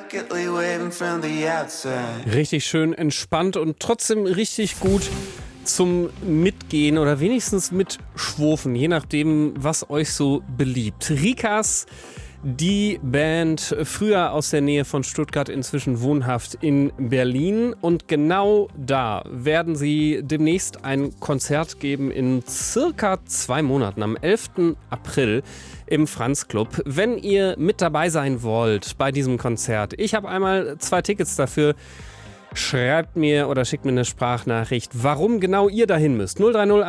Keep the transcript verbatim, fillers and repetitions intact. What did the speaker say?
delicately waving from the outside. Richtig schön entspannt und trotzdem richtig gut zum Mitgehen oder wenigstens mitschwurfen, je nachdem, was euch so beliebt. Rikas, die Band, früher aus der Nähe von Stuttgart, inzwischen wohnhaft in Berlin. Und genau da werden sie demnächst ein Konzert geben in circa zwei Monaten, am elften April im Franz Club. Wenn ihr mit dabei sein wollt bei diesem Konzert, ich habe einmal zwei Tickets dafür. Schreibt mir oder schickt mir eine Sprachnachricht, warum genau ihr dahin müsst. null drei null